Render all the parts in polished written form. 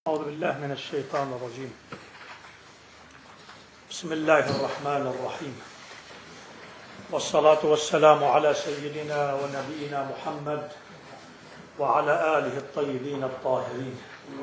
أعوذ بالله من الشيطان الرجيم. بسم الله الرحمن الرحيم، والصلاة والسلام على سيدنا ونبينا محمد وعلى آله الطيبين الطاهرين،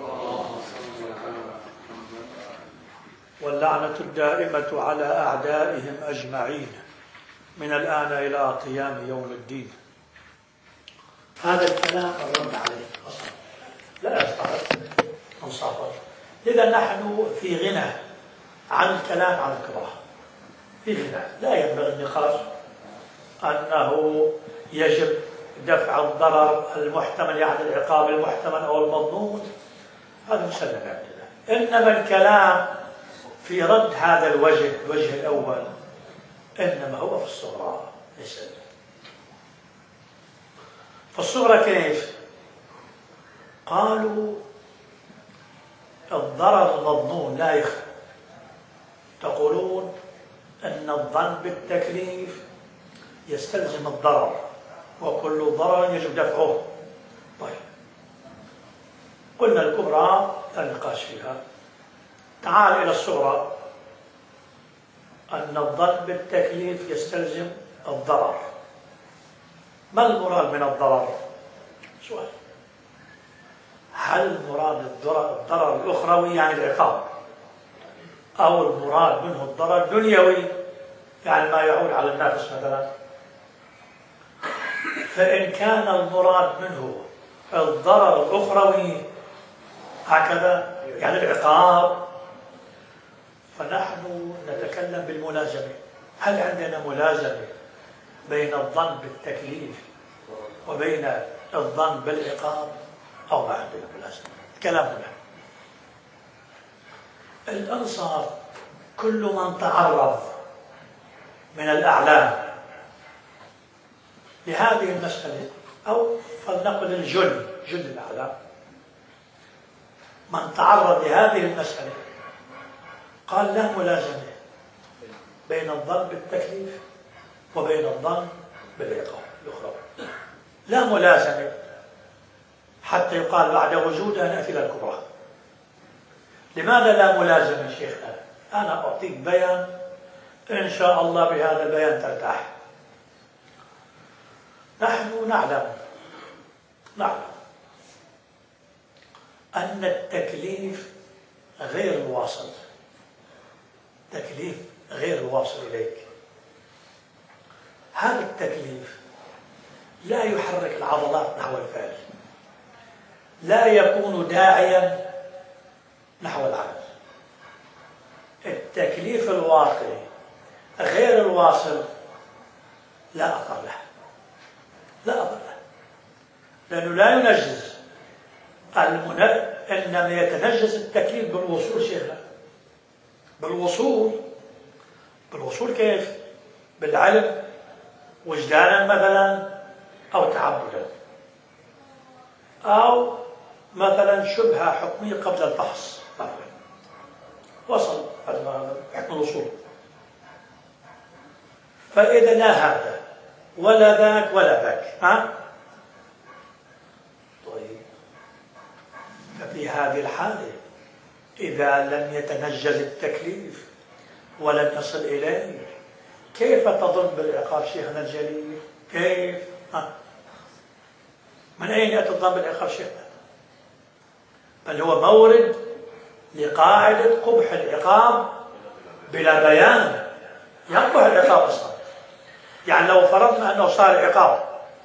واللعنة الدائمة على أعدائهم أجمعين من الآن إلى قيام يوم الدين. هذا الكلام الرد عليه أصلا لا يستحق انصافا. إذا نحن في غنى عن الكلام عن الكراهة، في غنى. لا ينبغي النقاش أنه يجب دفع الضرر المحتمل، يعني العقاب المحتمل أو المظنون، هذا مسلم عندنا. إنما الكلام في رد هذا الوجه الأول إنما هو في الصغرى. ليس في الصغرى. كيف؟ قالوا الضرر المظنون لا يخفى. تقولون أن الظن بالتكليف يستلزم الضرر، وكل ضرر يجب دفعه. طيب، قلنا الكبرى لا نقاش فيها. تعال إلى الصغرى. أن الظن بالتكليف يستلزم الضرر. ما المراد من الضرر؟ سؤال. هل المراد الضرر الأخروي يعني العقاب، أو المراد منه الضرر الدنيوي يعني ما يعود على النفس مثلا؟ فإن كان المراد منه الضرر الأخروي هكذا يعني العقاب، فنحن نتكلم بالملازمة. هل عندنا ملازمة بين الظن بالتكليف وبين الظن بالعقاب، أو ما عندنا ملازمة؟ كلامنا الأنصار كل من تعرض من الأعلام لهذه المسألة، أو فلنقل الجن الأعلام، من تعرض لهذه المسألة قال لا ملازمة بين الظن بالتكليف وبين الظن بالعقاب الأخرى. لا ملازمة، حتى يقال بعد وجودها نأتي إلى الكبرى. لماذا لا ملازمة شيخنا؟ أنا أعطيك بيان إن شاء الله بهذا البيان ترتاح. نحن نعلم أن التكليف غير الواصل، تكليف غير الواصل إليك. هذا التكليف لا يحرك العضلات نحو الفعل، لا يكون داعيا نحو العمل. التكليف الواقعي غير الواصل لا أثر له، لأنه لا ينجز. إنما يتنجز التكليف بالوصول شيخنا. بالوصول كيف؟ بالعلم، وجدانا مثلا، أو تعبدا، أو مثلا شبهة حكمية قبل الفحص مثلا. وصل هذا حكم الوصول. فإذا لا هذا ولا ذاك ولا ذاك، طيب، ففي هذه الحالة إذا لم يتنجز التكليف ولم يصل إليه، كيف تظن بالعقاب شيخنا الجليل؟ كيف؟ من أين يأتي الظن بالعقاب شيخنا؟ بل هو مورد لقاعدة قبح العقاب بلا بيان. يقبح العقاب أصلا. يعني لو فرضنا أنه صار عقاب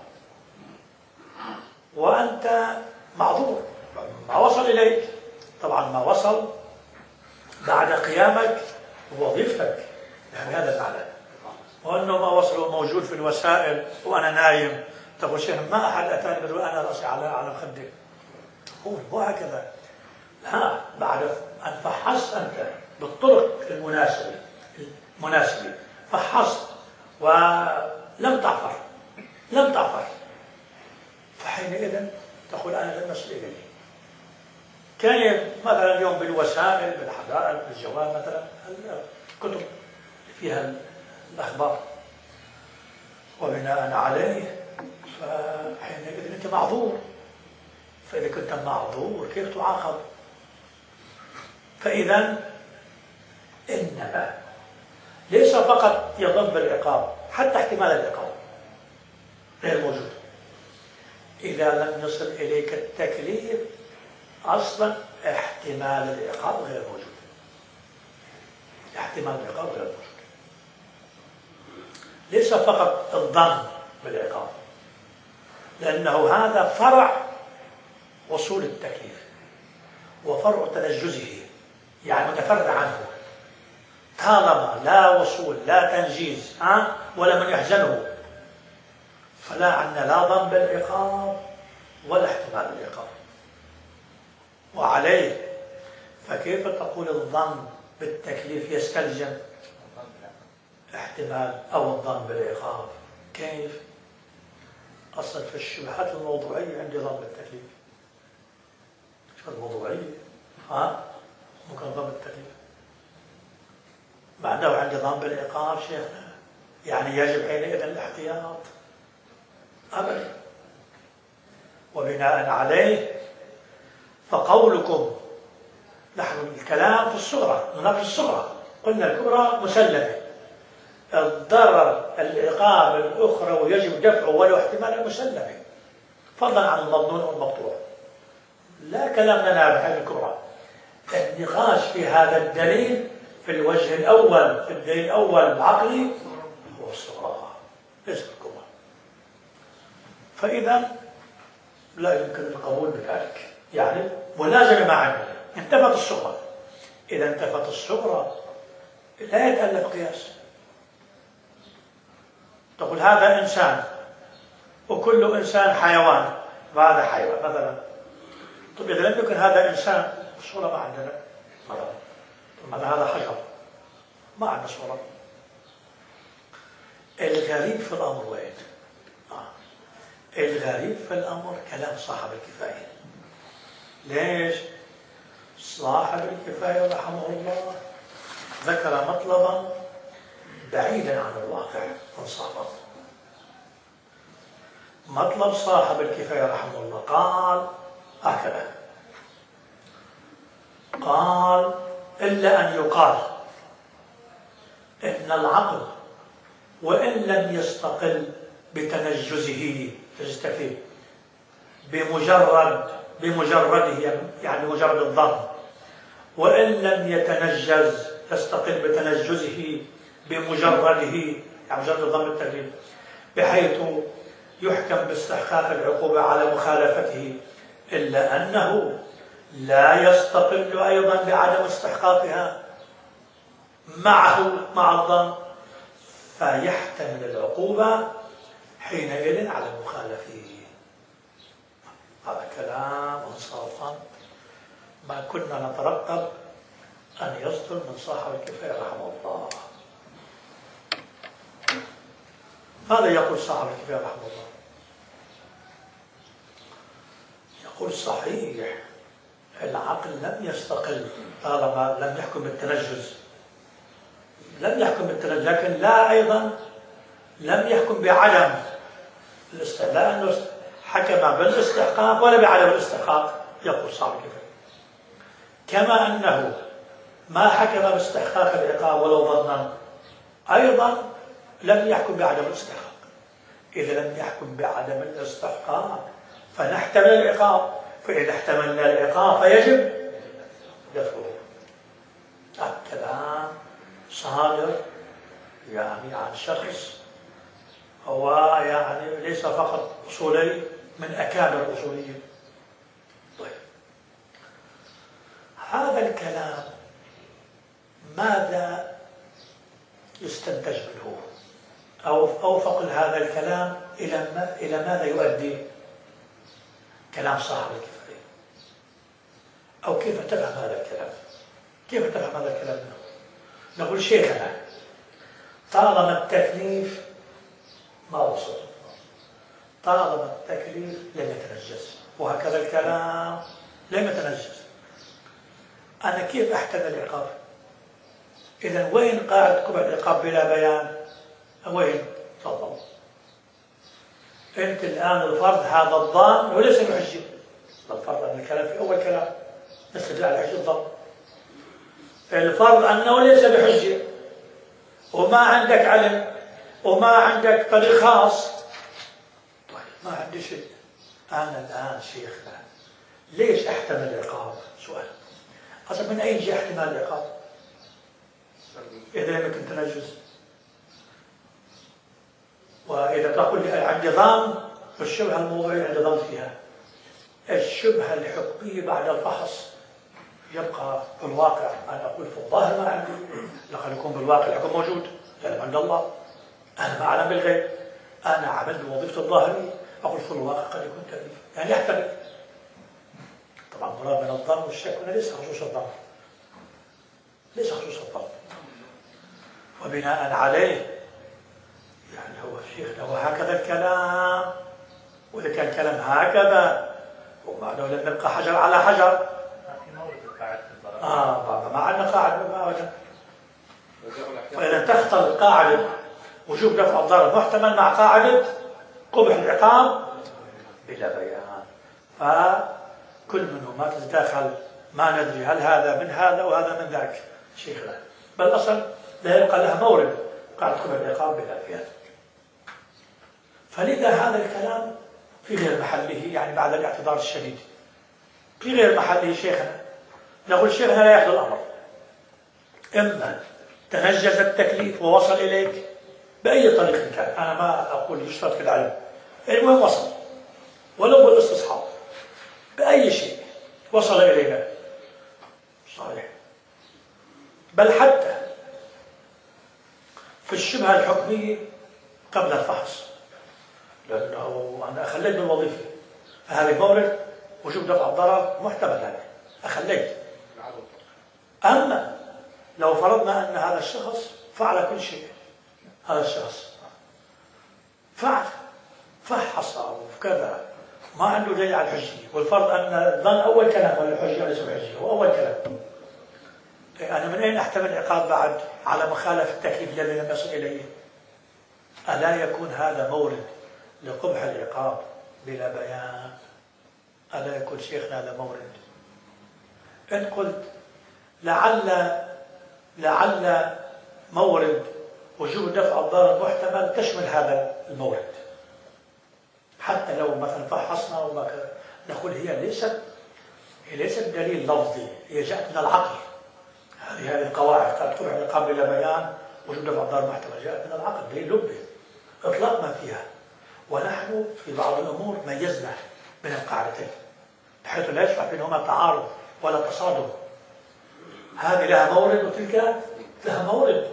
وأنت معذور، ما وصل إليك، طبعا ما وصل بعد قيامك بوظيفتك، يعني هذا المعنى. وأنه ما وصل موجود في الوسائل وأنا نايم، تقول شيخ ما أحد أتاني بدون أنا رأسي على خدي. هو هكذا. لا، بعد أن فحصت أنت بالطرق المناسبة، فحصت ولم تعفر، فحينئذ تقول أنا لم أصل إليه. كان مثلا اليوم بالوسائل، بالحدائق، بالجوال مثلا، الكتب فيها الأخبار، وبناء عليه فحينئذ أنت معذور. فإذا كنت معذور كيف تعاقب؟ فإذا إنما ليس فقط يضم بالعقاب، حتى احتمال العقاب غير موجود. إذا لم يصل إليك التكليف أصلا احتمال العقاب غير موجود. احتمال العقاب غير موجود. ليس فقط الظن بالعقاب، لأنه هذا فرع وصول التكليف وفرع تنجزه، يعني متفرع عنه. طالما لا وصول لا تنجيز ولا من يحزنه، فلا عندنا لا ظن بالعقاب ولا احتمال العقاب. وعليه فكيف تقول الظن بالتكليف يستلزم احتمال أو الظن بالعقاب؟ كيف؟ أصلا في الشبهات الموضوعية عندي ظن بالتكليف. شو الموضوعية؟ ممكن ظن بالتكليف، مع أنه عندي ظن بالعقاب شيخنا، يعني يجب حينئذ الاحتياط أبدا. وبناء عليه فقولكم نحن الكلام في الصغرى، نناقش الصغرى، قلنا الكبرى مسلمة، الضرر العقاب الأخرى ويجب دفعه ولو احتمال مسلمة، فضلا عن المضمون والمقطوع. لا كلامنا نابع عن الكبرى. النقاش في هذا الدليل في الوجه الأول، في الدليل الأول العقلي، هو الصغرى ليس الكبرى. فإذا لا يمكن القبول بذلك، يعني ملازمة مع عندنا. انتفت الصغرى، إذا انتفت الصغرى لا يتألف قياس. تقول هذا إنسان وكل إنسان حيوان، وهذا حيوان مثلا. طيب إذا لم يكن هذا إنسان، الصورة ما عندنا مثلا. هذا حجر، ما عندنا صورة. الغريب في الأمر وين؟ الغريب في الأمر كلام صاحب الكفاية. ليش؟ صاحب الكفاية رحمه الله ذكر مطلبا بعيدا عن الواقع انصافا. مطلب صاحب الكفاية رحمه الله قال هكذا، قال إلا أن يقال إن العقل وإن لم يستقل بتنجزه تستفيد بمجرده، يعني مجرد الظن، وإن لم يتنجز يستقل بتنجزه بمجرده، يعني مجرد الظن بالتكليف، بحيث يحكم باستحقاق العقوبة على مخالفته، إلا أنه لا يستقل أيضا بعدم استحقاقها مع الظن، فيحتمل العقوبة حينئذ على المخالفين. هذا كلام انصافا ما كنا نترقب أن يصدر من صاحب الكفاية رحمه الله. ماذا يقول صاحب الكفاية رحمه الله؟ يقول صحيح العقل لم يستقل طالما لم يحكم بالتنجز، لم يحكم بالتنجز، لكن لا أيضا لم يحكم بعدم الاستحقاق، لا أنه حكم بالاستحقاق ولا بعدم الاستحقاق. يقول صاحب الكفاية كما أنه ما حكم باستحقاق العقاب ولو ظنا، أيضا لم يحكم بعدم الاستحقاق. إذا لم يحكم بعدم الاستحقاق فنحتمل العقاب، فإذا احتملنا العقاب فيجب دفعه. الكلام صادر يعني عن شخص هو يعني ليس فقط أصولي من أكابر الأصوليين. طيب هذا الكلام ماذا يستنتج منه؟ أو فقل هذا الكلام إلى ماذا يؤدي كلام صاحب الكفاية؟ أو كيف تفهم هذا الكلام؟ كيف تفهم هذا الكلام منه؟ نقول شيخنا طالما التكليف ما وصل، طالما التكليف لم يتنجز، وهكذا الكلام لم يتنجز، أنا كيف أحتمل العقاب؟ إذا وين قاعد كبر العقاب بلا بيان؟ وين؟ تفضل أنت الآن الفرض هذا الظن وليس بحجة. الفرض أن الكلام في أول كلام نستدل على حجة الظن، الفرض أنه ليس بحجة وما عندك علم وما عندك طريق خاص. طيب ما عندي شيء، أنا الآن شيخنا ليش أحتمل العقاب؟ سؤال. أصلا من أين جاء احتمال العقاب؟ إذا لم يكن تنجس. وإذا تقول لي عندي ظن والشبهة الموضوعية عندي ظن فيها، الشبهة الحكمية بعد الفحص يبقى في الواقع. أنا أقول في الظاهر ما عندي، لقد يكون بالواقع الحكم موجود، العلم عند الله، أنا ما أعلم بالغيب، أنا عملت وظيفة الظاهرية، أقول في الواقع قد يكون تأليف، يعني يحتمل. طبعا مراد من الظن والشك هنا ليس خصوص الظن، ليس خصوص الظن. وبناء عليه يعني هو شيخنا وهكذا الكلام، وإذا كان كلام هكذا ومعنى لم نبقى حجر على حجر. ما عندنا قاعدة. فإذا تختلط قاعدة وجوب دفع الضرر محتمل مع قاعدة قبح العقاب بلا بيان، فكل منهما تتداخل، ما ندري هل هذا من هذا وهذا من ذاك شيخنا، بل أصلا لا يبقى لها مورد قاعدة قبح العقاب بلا بيان. فلذا هذا الكلام في غير محله، يعني بعد الاعتذار الشديد في غير محله. شيخنا نقول شيخنا لا يأخذ الأمر، إما تنجز التكليف ووصل إليك بأي طريق كان، أنا ما أقول يشترط في العلم، المهم وصل ولو بالاستصحاب بأي شيء وصل إلينا صحيح. بل حتى في الشبهة الحكمية قبل الفحص، لأنه أنا أخليت بالوظيفة، فهذا مورد وجوب دفع الضرر محتمل، هذا أخليت. أما لو فرضنا أن هذا الشخص فعل كل شيء، هذا الشخص فعل فحص وكذا ما عنده دليل على الحجية، والفرض أن الظن أول كلام ولا الحجية ليس بحجية، هو أول كلام. أنا من أين أحتمل عقاب بعد على مخالفة التكليف الذي لم يصل إليه؟ ألا يكون هذا مورد لقبح العقاب بلا بيان؟ ألا يكون شيخنا هذا مورد؟ إن قلت لعل مورد وجوب دفع الضرر محتمل تشمل هذا المورد، حتى لو مثلا فحصنا وما نقول هي ليست دليل لفظي، هي جاءت من العقل. هذه القواعد قد قبح العقاب بلا بيان وجوب دفع الضرر محتمل، جاءت من العقل دليل لبي اطلقنا فيها، ونحن في بعض الامور ميزنا بين القاعدتين بحيث لا يشفع بينهما تعارض ولا تصادم. هذه لها مورد وتلك لها مورد.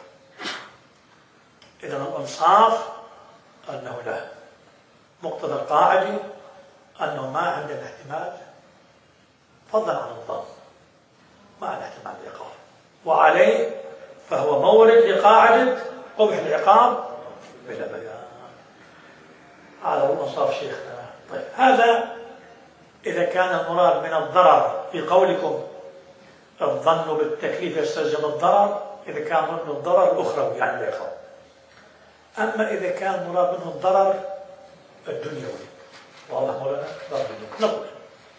إذا الإنصاف أنه لا، مقتضى القاعدة أنه ما عندنا احتمال فضلا عن الظن، ما عندنا احتمال العقاب، وعليه فهو مورد لقاعدة قبح العقاب بلا بيان. هذا هو الإنصاف شيخنا. طيب هذا إذا كان المراد من الضرر في قولكم الظن بالتكليف يستلزم الضرر، إذا كان من الضرر الأخروي يعني العقاب. أما إذا كان مراد منه الضرر الدنيوي، والله مولانا نقول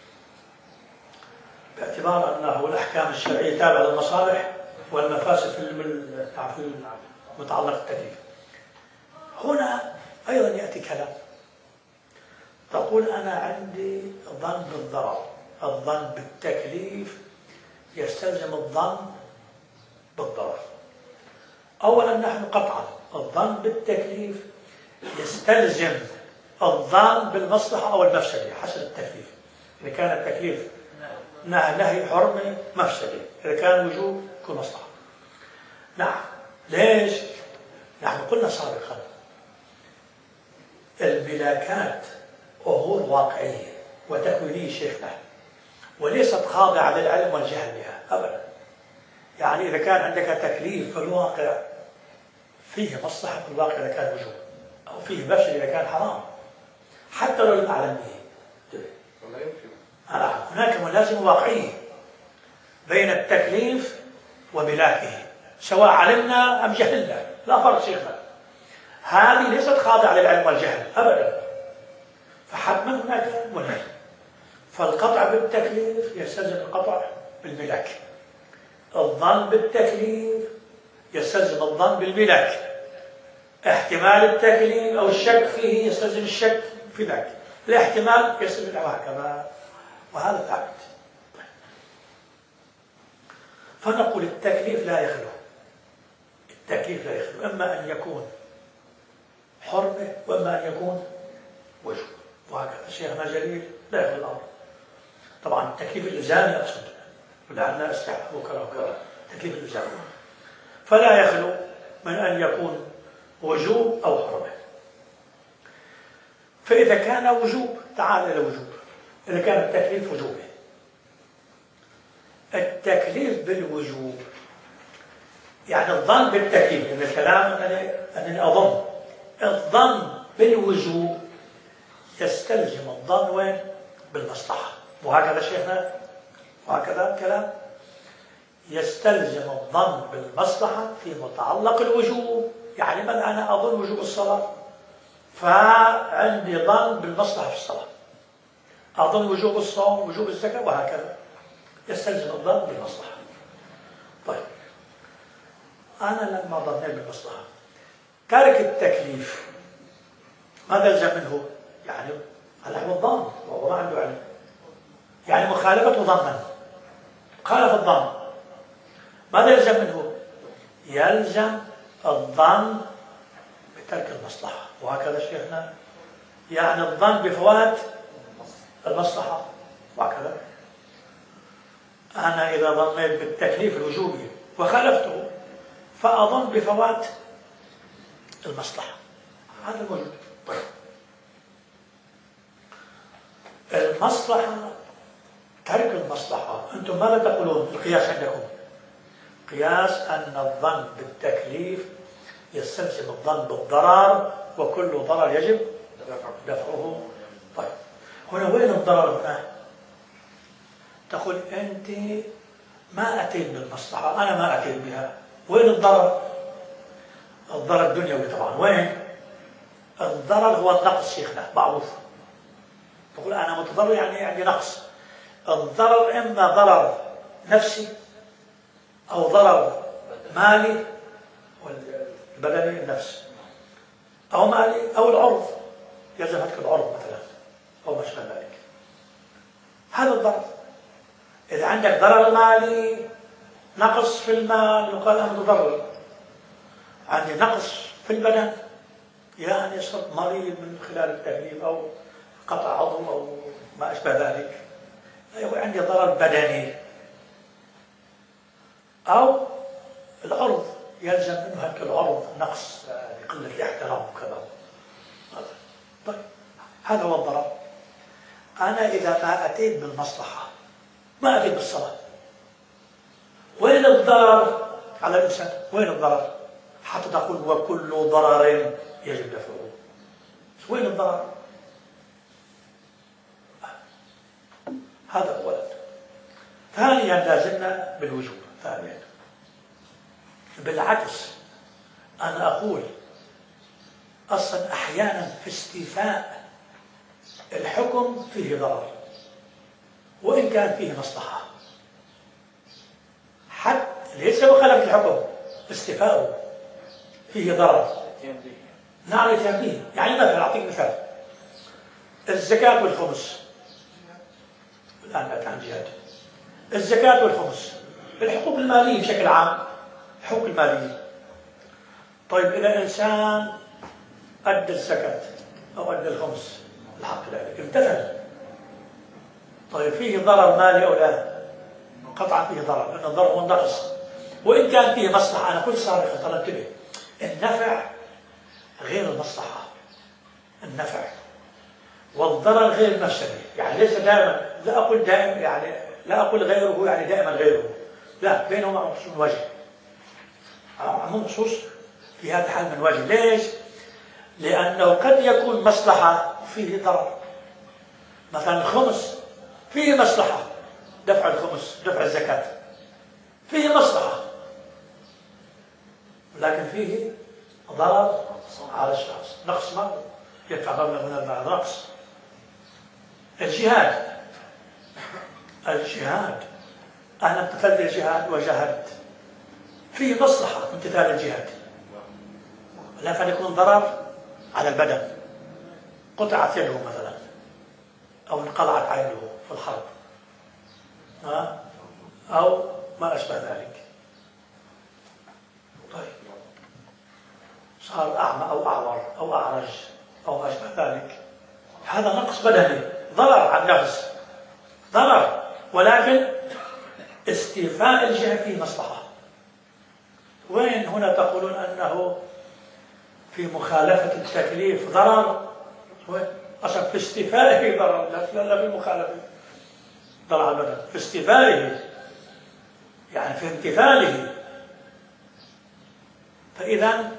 باعتبار أنه الأحكام الشرعية تابعة للمصالح والمفاسد في المتعلق بالتكليف. هنا أيضا يأتي كلام، تقول أنا عندي ظن بالضرر، الظن بالتكليف يستلزم الظن بالضرر. أولا نحن قطعا الظن بالتكليف يستلزم الظن بالمصلحة أو المفسدة حسب التكليف. إذا كان التكليف نهي حرمة مفسدة، إذا كان وجوب يكون مصلحة. نعم، ليش؟ نحن قلنا سابقا الملاكات أمور واقعية وتكوينية شيخنا، وليست خاضعة للعلم والجهل بها أبدا. يعني إذا كان عندك تكليف في الواقع فيه مصلحة في الواقع إذا كان وجوب، أو فيه مفسدة إذا كان حرام، حتى لو لم أعلم به. هناك ملازمة واقعية بين التكليف وملاكه، سواء علمنا أم جهلنا، لا فرق شيخنا. هذه ليست خاضعة للعلم والجهل أبدا، فحتما هناك ملازمة. فالقطع بالتكليف يستلزم القطع بالملاك. الظن بالتكليف يستلزم الظن بالملك، احتمال التكليف أو الشك فيه يستلزم الشك في ذاك، الاحتمال يستلزم هكذا، وهذا ثابت. فنقول التكليف لا يخلو، التكليف لا يخلو، إما أن يكون حرمة وإما أن يكون وجوب، وهكذا شيخنا جليل لا يخلو الأمر. طبعا التكليف الإلزامي أقصد، ولعلنا استحب وكذا وكذا، التكليف الإلزامي فلا يخلو من أن يكون وجوب أو حرمة. فإذا كان وجوب تعال إلى وجوب، إذا كان التكليف وجوبه، التكليف بالوجوب يعني الظن بالتكليف، لأن الكلام أنني أظن، الظن بالوجوب يستلزم الظن وين؟ بالمصلحة، وهكذا شيخنا، وهكذا الكلام يستلزم الظن بالمصلحة في متعلق الوجوب. يعني من أنا أظن وجوب الصلاة فعندي ظن بالمصلحة في الصلاة، أظن وجوب الصوم وجوب الزكاة وهكذا، يستلزم الظن بالمصلحة. طيب أنا لما ظنيت بالمصلحة تارك التكليف ماذا يلزم منه؟ يعني العلم الظن، وهو ما عنده علم، يعني مخالفة ظنا، خالف الظن، ماذا يلزم منه؟ يلزم الظن بترك المصلحة، وهكذا شيخنا، يعني الظن بفوات المصلحة، وهكذا أنا إذا ظنيت بالتكليف الوجوبي وخالفته فأظن بفوات المصلحة، هذا الموجود. طيب المصلحة، ترك المصلحة، أنتم ماذا تقولون القياس عندكم؟ قياس أن الظن بالتكليف يستلزم الظن بالضرر، وكل ضرر يجب دفعه. طيب هنا وين الضرر هنا؟ تقول أنت ما أتيت بالمصلحة، أنا ما أتيت بها، وين الضرر؟ الضرر الدنيوي طبعا، وين؟ الضرر هو النقص شيخنا معروف، تقول أنا متضرر يعني عندي نقص. الضرر إما ضرر نفسي أو ضرر مالي، والبدني النفس، أو مالي أو العرض، يلزم هتك العرض مثلا أو ما شابه ذلك، هذا الضرر. إذا عندك ضرر مالي، نقص في المال، يقال أنا متضرر. عندي نقص في البدن، يعني صرت مريض من خلال التكليف أو قطع عضو أو ما أشبه ذلك، عندي ضرر بدني، أو العرض يلزم منه هلك العرض نقص لقلة الاحترام وكذا. طيب هذا هو الضرر. أنا إذا ما أتيت بالمصلحة، ما أتيت بالصلاة، وين الضرر على الإنسان؟ وين الضرر؟ حتى تقول وكل ضرر يجب دفعه، وين الضرر؟ هذا أولا. ثانيا لازلنا بالوجوب. ثانيا بالعكس، أنا أقول أصلا أحيانا في استيفاء الحكم فيه ضرر وإن كان فيه مصلحة، حتى ليس مخالفة الحكم، استيفاؤه فيه ضرر. نعم يتم به. يعني مثلا أعطيك مثال، الزكاة والخمس، الآن نأتي عن جهاد الزكاة والخمس، الحقوق المالية بشكل عام، الحقوق المالية. طيب إذا إنسان أدى الزكاة أو أدى الخمس الحق ذلك امتثل، طيب فيه ضرر مالي أو لا؟ قطعا فيه ضرر، لأن الضرر هو النقص، وإن كان فيه مصلحة. أنا كل صارخ ترى انتبه، النفع غير المصلحة، النفع والضرر غير المفسدة. يعني ليس دائما، لا أقول دائما، يعني لا أقول غيره يعني دائما غيره، لا، بينهما خصوص من وجه، عموم خصوص في هذا الحال من وجه. ليش؟ لأنه قد يكون مصلحة فيه ضرر، مثلا الخمس فيه مصلحة، دفع الخمس، دفع الزكاة فيه مصلحة، لكن فيه ضرر على الشخص، نقص ما يدفع مبلغ من المال، نقص. الجهاد أنا امتثلت الجهاد وجاهدت، فيه مصلحة امتثال الجهاد، لكن يكون ضرر على البدن، قطعت يده مثلا أو انقلعت عينه في الحرب أو ما أشبه ذلك. طيب صار أعمى أو أعور أو أعرج أو ما أشبه ذلك، هذا نقص بدني، ضرر على النفس، ضرر، ولكن استيفاء الجهة فيه مصلحة. وين هنا تقولون أنه في مخالفة التكليف ضرر؟ أصلا في استيفائه ضرر، لا في مخالفة ضرر على البدن، في استيفائه يعني في امتثاله. فإذا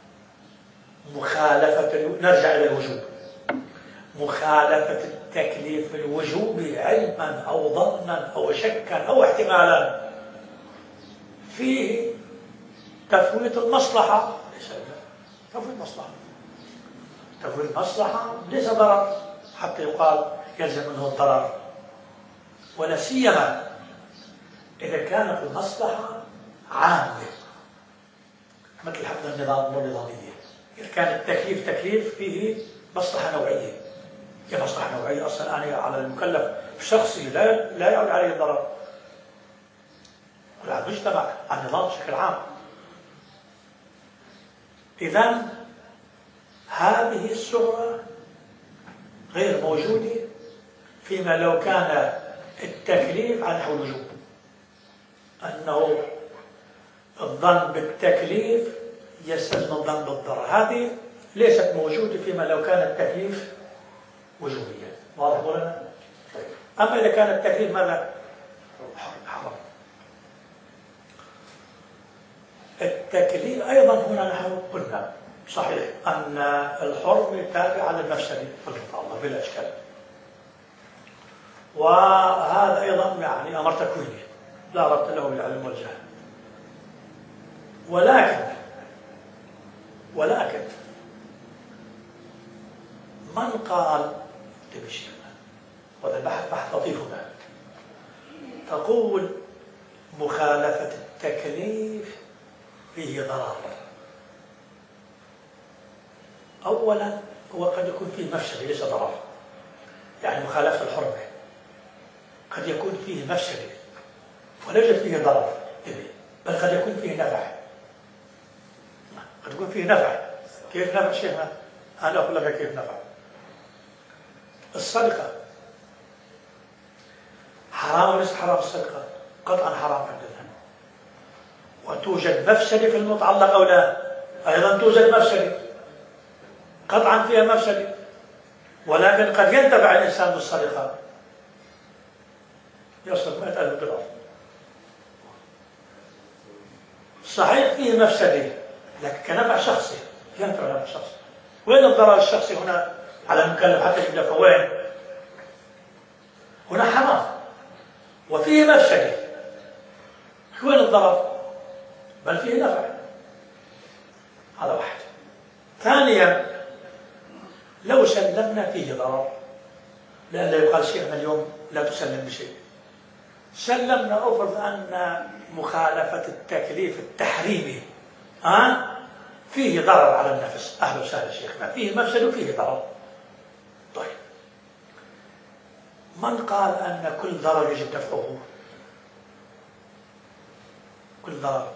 نرجع إلى الوجوب، مخالفة التكليف الوجوب علما أو ظنا أو شكا أو احتمالا فيه تفويت المصلحة، ليس تفويت مصلحة، تفويت مصلحة ليس ضرر حتى يقال يلزم منه الضرر، ولا سيما إذا كانت المصلحة عامة مثل حفظ النظام والنظامية. إذا كان التكليف تكليف فيه مصلحة نوعية، هي مصلحة نوعية أصلا أنا على المكلف الشخصي لا يعود عليه الضرر، ولا على المجتمع، على النظام بشكل عام. إذن هذه الصورة غير موجودة فيما لو كان التكليف على نحو الوجوب، أنه الظن بالتكليف يستلزم الظن بالضرر، هذه ليست موجودة فيما لو كان التكليف وجوبيا. واضح ولا؟ طيب. أما إذا كان التكليف ماذا؟ حرام. التكليف أيضا هنا نحن قلنا صحيح أن الحرم تابع للمفسدة في المطالبة بلا إشكال، وهذا أيضا يعني أمر تكويني لا ربط له بالعلم والجهل، ولكن من قال تمشي وهذا بحث لطيف هنا، تقول مخالفة التكليف فيه ضرر. أولا هو قد يكون فيه مفسدة ليس ضرر، يعني مخالفة الحرمة قد يكون فيه مفسدة وليس فيه ضرر، بل قد يكون فيه نفع، قد يكون فيه نفع. كيف نفع شيخنا؟ أنا أقول لك كيف نفع. الصدقة حرام وليس حرام؟ الصدقة قطعا حرام عندنا، وتوجد مفسدة في المتعلق أو لا؟ أيضا توجد مفسدة، قطعا فيها مفسدة، ولكن قد ينتفع الإنسان بالصدقة، يصرف 100,000 دولار، صحيح فيه مفسدة لكن كنفع شخصي ينفع نفع شخصي. وين الضرر الشخصي هنا على المكلف حتى يدفع؟ وين؟ هنا حرام وفيه مفسدة، وين الضرر؟ بل فيه نفع. هذا واحد. ثانيا لو سلمنا فيه ضرر، لأن لا يقال شيئا اليوم لا تسلم بشيء، سلمنا أفرض أن مخالفة التكليف التحريمي فيه ضرر على النفس، أهلا وسهلا شيخنا، فيه مفسد وفيه ضرر. طيب من قال أن كل ضرر يجب دفعه؟ كل ضرر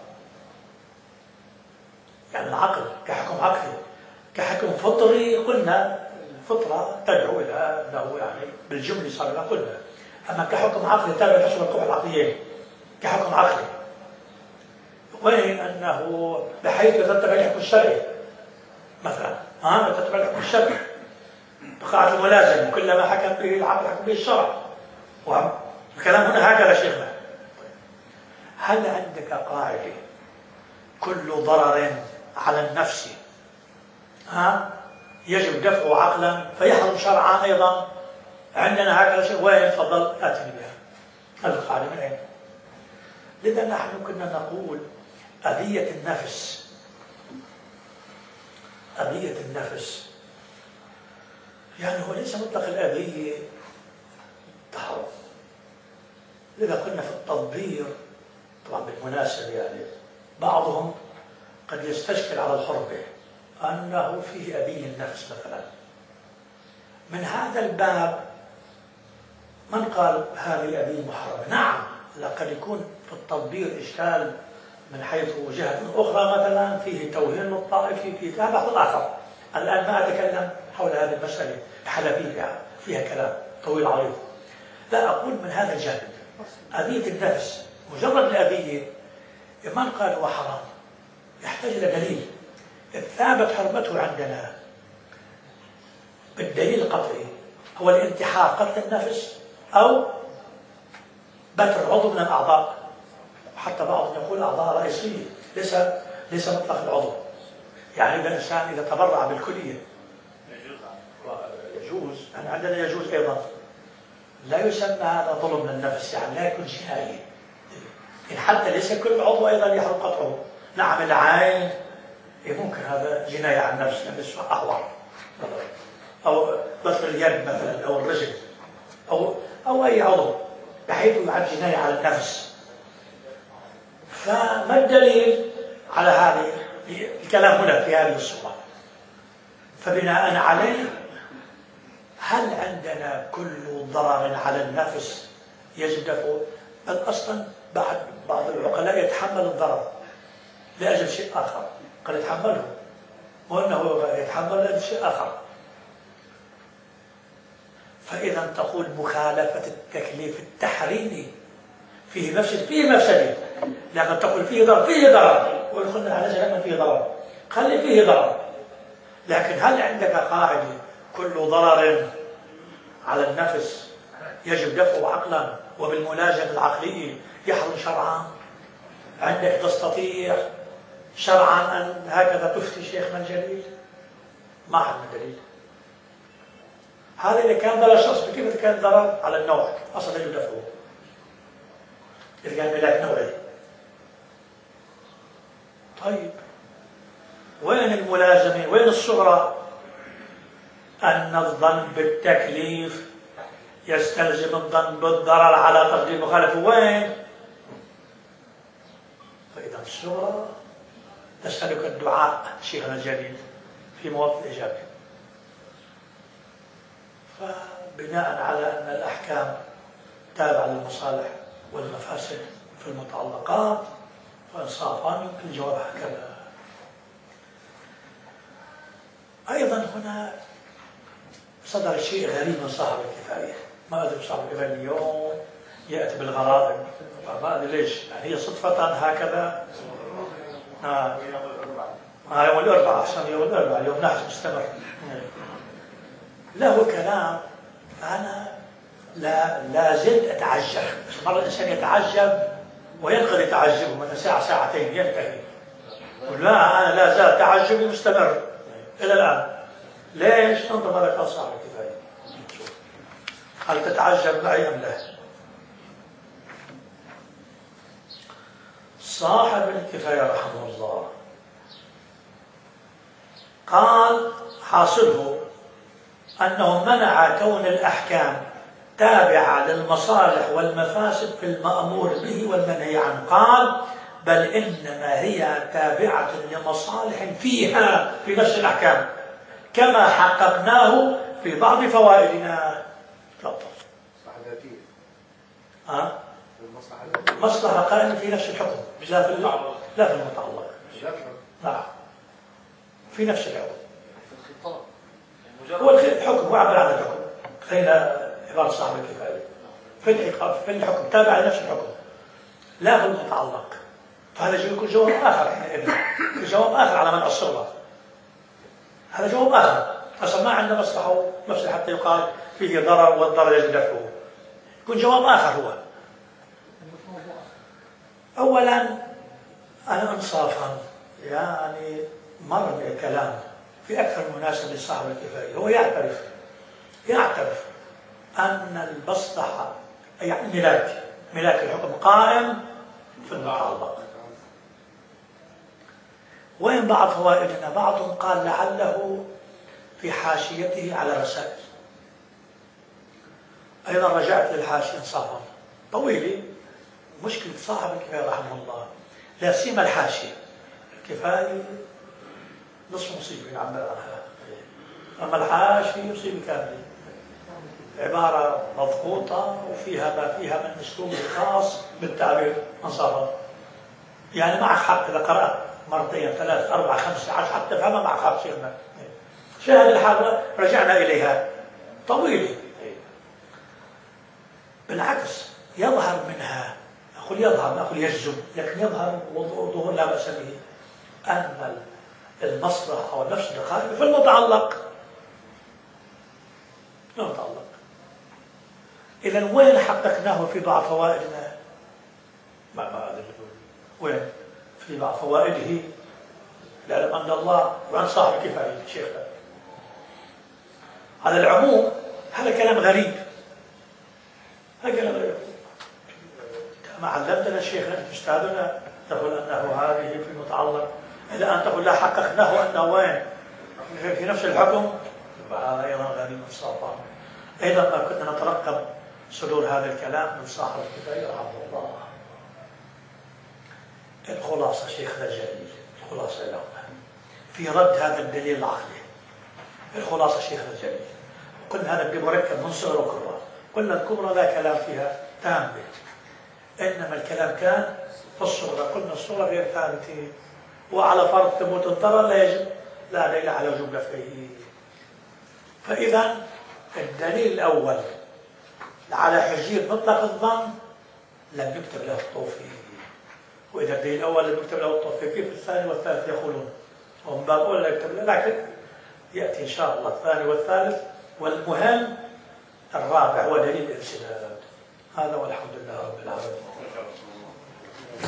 يعني العقل كحكم عقلي، كحكم فطري قلنا الفطرة تدعو إلى أنه يعني بالجملة صار قلنا، أما كحكم عقلي تابع تشمل القوى العقليين كحكم عقلي، وين أنه بحيث تتبع الحكم الشرعي مثلا تتبع الحكم الشرعي بقاعة الملازمة، كلما حكم به العقل حكم به الشرع، والكلام هنا هكذا شيخنا. هل عندك قاعدة كل ضرر على النفس يجب دفعه عقلا فيحرم شرعا أيضا؟ عندنا هكذا شيء؟ وين؟ تفضل آتني بها. هذه القاعدة من أين؟ لذا نحن كنا نقول أذية النفس، أذية النفس يعني هو ليس مطلق الأذية تحرم، إذا كنا في التطبير طبعا بالمناسبة يعني بعضهم قد يستشكل على الحرمة أنه فيه أبي النفس مثلا. من هذا الباب من قال هذه أبي محرمة؟ نعم، لقد يكون في التطبير إشكال من حيث جهة أخرى، مثلا فيه توهين الطائفي، فيه هذا الآخر. الآن ما أتكلم حول هذه المسألة الحلبية، فيها كلام طويل عريض. لا، أقول من هذا الجانب أبية النفس، مجرد الأبية من قال هو حرام يحتاج إلى دليل. الثابت حرمته عندنا بالدليل القطعي هو الانتحار، قتل النفس أو بتر عضو من الأعضاء. حتى بعضهم يقول أعضاء رئيسية، ليس مطلق العضو. يعني إذا الإنسان إذا تبرع بالكلية يجوز، يعني عندنا يجوز أيضا، لا يسمى هذا ظلم للنفس، يعني لا يكون جنائي. حتى ليس كل عضو أيضا يحرم قطعه. نعم العين ممكن هذا جناية على النفس، يعني أحوال، أو بطر اليد مثلا، أو الرجل، أو أي عضو بحيث يعد جناية على النفس. فما الدليل على هذه الكلام هنا في هذه الصورة؟ فبناء عليه هل عندنا كل ضرر على النفس يجب دفعه؟ بل أصلا بعض العقلاء يتحمل الضرر لأجل شيء آخر، قد يتحمله وأنه يتحمل لأجل شيء آخر. فإذا تقول مخالفة التكليف التحريمي فيه مفسدة، لكن تقول فيه ضرر، ويقولنا على جهنم فيه ضرر، خلي فيه ضرر. لكن هل عندك قاعدة كل ضرر على النفس يجب دفعه عقلا وبالملازمة العقلية يحرم شرعا؟ عندك تستطيع شرعا أن هكذا تفتي شيخنا الجليل؟ ما عندنا دليل. هذا إذا كان ضرر شخص، كيف كان ضرر على النوع أصلا يجب دفعه؟ إذا كان ملاك نوعي. طيب وين الملازمة؟ وين الصغرى؟ أن الظن بالتكليف يستلزم الظن بالضرر على قصد المخالفة. وين؟ فإذا الصغرى نسألك الدعاء شيخنا الجليل في مواطن الإجابة. فبناء على أن الأحكام تابعة للمصالح والمفاسد في المتعلقات، فإنصافا يمكن الجواب هكذا. أيضا هنا صدر شيء غريب من صاحب الكفاية. ما أدري صاحب الكفاية اليوم يأتي بالغرائب، ما أدري ليش، يعني هي صدفة هكذا. يوم الأربعاء، أحسن يوم الأربعاء، اليوم نحن مستمر. له كلام أنا لا زلت أتعجب. مرة الإنسان يتعجب وينقضي تعجبه من ساعة ساعتين ينتهي. لا، أنا لا زال تعجبي مستمر إلى الآن. ليش؟ انظر ماذا قال صاحب الكفاية. هل تتعجب معي أم لا؟ صاحب الكفاية رحمه الله قال حاصله أنه منع كون الأحكام تابعة للمصالح والمفاسد في المأمور به والمنهي عنه. قال بل إنما هي تابعة لمصالح فيها في نفس الأحكام كما حققناه في بعض فوائدنا. تفضل. مصلحة قائمة في نفس الحكم، لا في المتعلق. نعم، في نفس الحكم. هو الحكم وعبر عن الحكم. خلينا عبارة صاحب الكفاية في الحكم تابع لنفس الحكم لا في المتعلق. فهذا يكون جواب آخر. في جواب آخر على منع الصغرى. هذا جواب آخر. أصلا ما عندنا مصلحة حتى يقال فيه ضرر والضرر يجب دفعه. يكون جواب آخر. هو أولا أنا إنصافا يعني مر من الكلام في أكثر مناسبة لصاحب الكفاية. هو يعترف أن المصلحة يعني ملاك الحكم قائم في المتعلق. وين بعض فوائدنا؟ بعضهم قال لعله في حاشيته على رسائل. أيضا رجعت للحاشية إنصافا طويلة مشكلة صاحب الكفاية رحمه الله لا سيما الحاشية. الكفاية نصف مصيبة يعبر عنها، أما الحاشية مصيبة كاملة، عبارة مضبوطة وفيها ما فيها من أسلوب خاص بالتعبير انصافا. يعني معك حق إذا قرأت مرتين 3 4 5 10 حتى تفهمها معك حق شيخنا. شاهد الحالة رجعنا إليها طويلة. بالعكس يظهر منها، أقول يظهر ما أقول يجزم، لكن يظهر ظهور لا بأس به أن المصلحة أو النفس الخارجة في المتعلق. المتعلق إذا وين حققناه في بعض فوائدنا؟ وين؟ في بعض فوائده لا عند الله وعند صاحب الكفاية شيخنا. على العموم هذا كلام غريب، هذا كلام غريب. كما علمتنا الشيخ أستاذنا تقول أنه هذه في المتعلق، إلى أن تقول لا حققناه أنه وين؟ في نفس الحكم، هذا أيضا غريب صافا. أيضا ما كنا نترقب صدور هذا الكلام من صاحب الكفاية رحمه الله. الخلاصة شيخنا الجليل، الخلاصة الأولى في رد هذا الدليل العقلي. الخلاصة شيخنا الجليل قلنا هذا بمركب من صغر وكبرى. قلنا الكبرى لا كلام فيها تام، إنما الكلام كان في الصغرى. قلنا الصغرى غير ثابتة، وعلى فرض ثبوت الضرر لا يجب لا دليل على وجوب دفعه. فإذا الدليل الأول على حجية مطلق الظن لم يكتب له التوفيق. وإذا الدليل الأول لم يكتب له التوفيق كيف الثاني والثالث يقولون؟ ومن باب أول لا يكتب له، لكن يأتي إن شاء الله الثاني والثالث، والمهم الرابع هو دليل الانسداد. هذا والحمد لله رب العالمين.